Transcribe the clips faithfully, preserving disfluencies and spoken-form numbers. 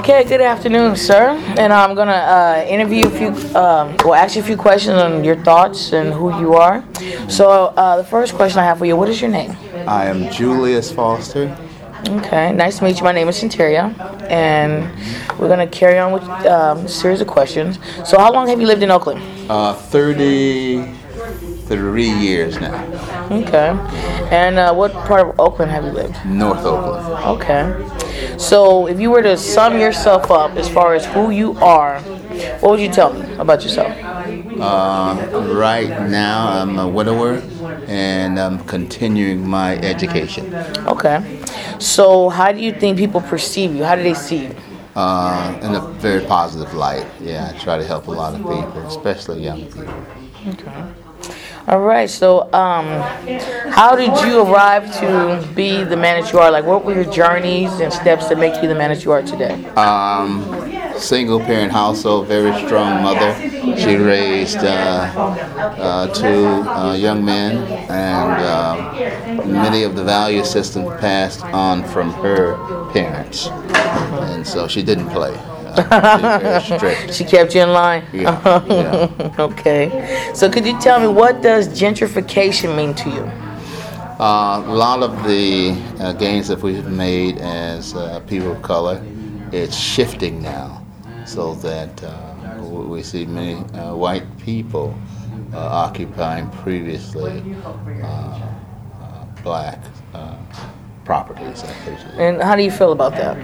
Okay, good afternoon, sir. And I'm gonna uh, interview a few, um, well, ask you a few questions on your thoughts and who you are. So, uh, the first question I have for you: what is your name? I am Julius Foster. Okay, nice to meet you. My name is Centeria, and we're gonna carry on with um, a series of questions. So, how long have you lived in Oakland? Uh, thirty-three years now. Okay, and uh, what part of Oakland have you lived? North Oakland. Okay. So, if you were to sum yourself up as far as who you are, what would you tell me about yourself? Uh, right now, I'm a widower, and I'm continuing my education. Okay. So, how do you think people perceive you? How do they see you? Uh, in a very positive light. Yeah, I try to help a lot of people, especially young people. Okay. All right. So, um, how did you arrive to be the man that you are? Like, what were your journeys and steps that make you the man that you are today? Um, single parent household, very strong mother. She raised uh, uh, two uh, young men, and uh, many of the value systems passed on from her parents, and so she didn't play. Uh, she's very strict. She kept you in line? Yeah, yeah. Okay. So could you tell me, what does gentrification mean to you? Uh, a lot of the uh, gains that we've made as uh, people of color, it's shifting now, so that uh, we see many uh, white people uh, occupying previously uh, uh, black uh, properties. And how do you feel about that?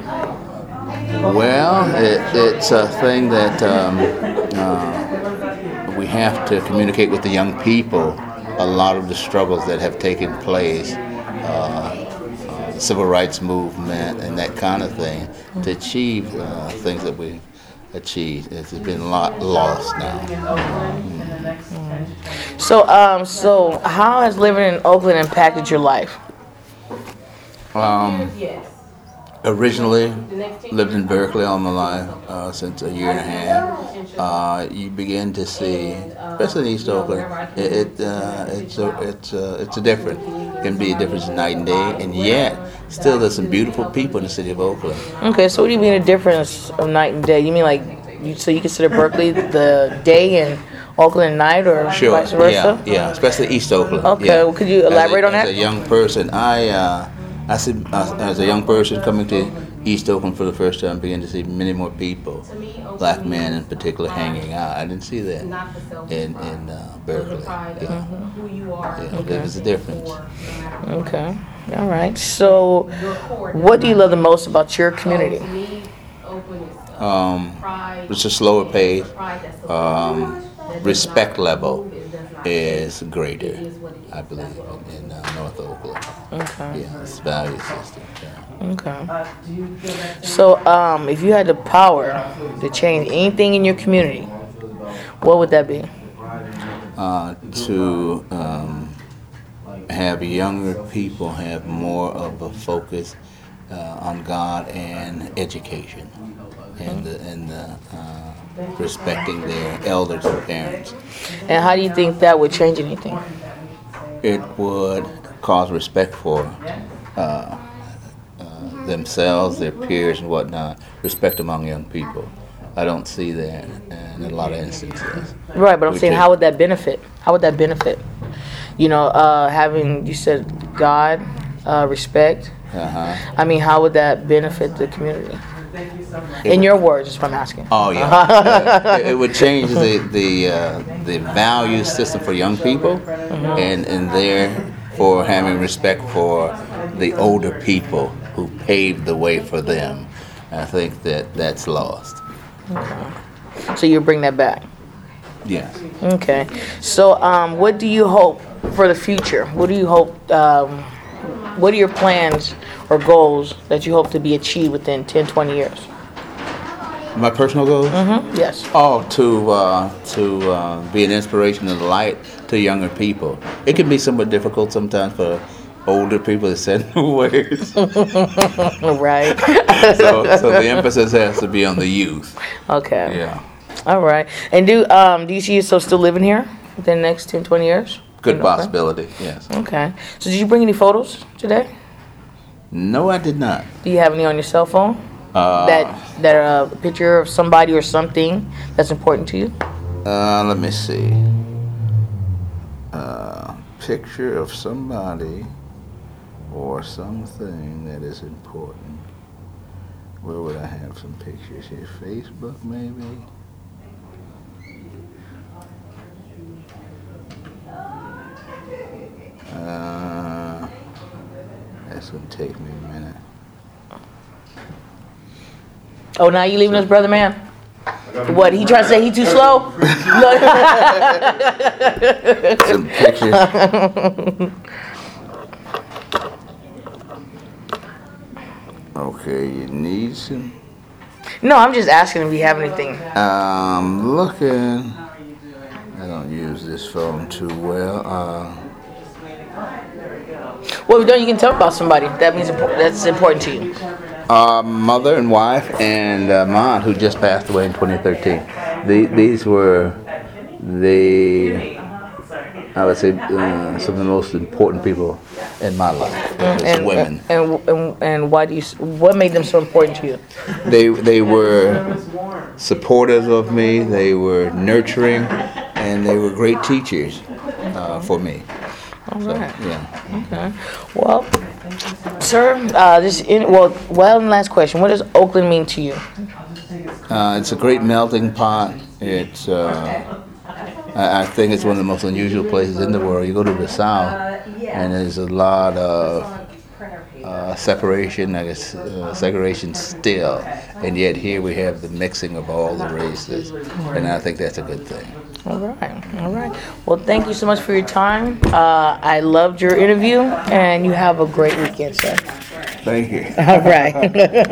Well, it, it's a thing that um, uh, we have to communicate with the young people. A lot of the struggles that have taken place, uh, uh, the civil rights movement and that kind of thing, to achieve uh, things that we've achieved. It's been a lot lost now. Mm. So, um, so how has living in Oakland impacted your life? Um, Originally lived in Berkeley all my life, uh, since a year and a half. Uh, you begin to see, especially in East Oakland, it, it uh, it's a it's a, it's a different. It can be a difference night and day, and yet still there's some beautiful people in the city of Oakland. Okay, so what do you mean a difference of night and day? You mean like, you, so you consider Berkeley the day and Oakland night, or Sure, vice versa? yeah, yeah, especially East Oakland. Okay, yeah. well, could you elaborate as a, on that? As a young person, I. Uh, I see, uh, as a young person coming to East Oakland for the first time, began to see many more people, black men in particular, hanging out. I didn't see that in in uh, Berkeley. Yeah. Mm-hmm. Yeah, Okay. there was a difference. Okay, all right. So, what do you love the most about your community? Um, it's a slower pace. Um, respect level is greater, I believe, in, in uh, North Oakland. Okay. Yeah, it's value system. Yeah. Okay. So, um, if you had the power to change anything in your community, what would that be? Uh, to um, have younger people have more of a focus uh, on God and education, and the, and the, uh, respecting their elders and parents. And how do you think that would change anything? It would cause respect for uh, uh, themselves, their peers, and whatnot. Respect among young people. I don't see that in a lot of instances. Right, but I'm We saying, could- how would that benefit? How would that benefit? You know, uh, having, you said God, uh, respect. Uh-huh. I mean, how would that benefit the community? In your words, is what I'm asking. Oh yeah, yeah. It, it would change the the uh, the value system for young people, Mm-hmm. and and therefore having respect for the older people who paved the way for them. I think that that's lost. Okay. So you bring that back. Yes. Okay. So, um, what do you hope for the future? What do you hope? Um, what are your plans or goals that you hope to be achieved within ten, twenty years? My personal goals? Mm-hmm. Yes. Oh, to uh, to uh, be an inspiration and a light to younger people. It can be somewhat difficult sometimes for older people to set new ways. Right. so, so the emphasis has to be on the youth. Okay. Yeah. All right. And do um do you see yourself still living here within the next ten, twenty years? Good In Oakland? possibility, yes. Okay. So did you bring any photos today? No, I did not. Do you have any on your cell phone? Uh, that that uh, a picture of somebody or something that's important to you? Uh, let me see. Uh, picture of somebody or something that is important. Where would I have some pictures here? Facebook, maybe? Uh, that's gonna take me a minute. Oh, now you leaving us, brother man? What, he trying to say he too slow? Some pictures. Okay, you need some. No, I'm just asking if you have anything. Um, looking. I don't use this phone too well. Uh, Well, don't you can tell about somebody that means impo- that's important to you. uh, mother and wife and uh, mom, who just passed away in twenty thirteen. The, these were the, I would say, uh, some of the most important people in my life. As And, women. and and and why do you? What made them so important to you? They they were supportive of me. They were nurturing, and they were great teachers uh, for me. All So, right. yeah. Okay. Well, sir, uh, this in, well, well. Last question. What does Oakland mean to you? Uh, it's a great melting pot. It's uh, I, I think it's one of the most unusual places in the world. You go to the South, and there's a lot of uh, separation, I guess, uh, segregation still, and yet here we have the mixing of all the races, and I think that's a good thing. All right. All right. Well, thank you so much for your time. Uh, I loved your interview, and you have a great weekend, sir. Thank you. All right.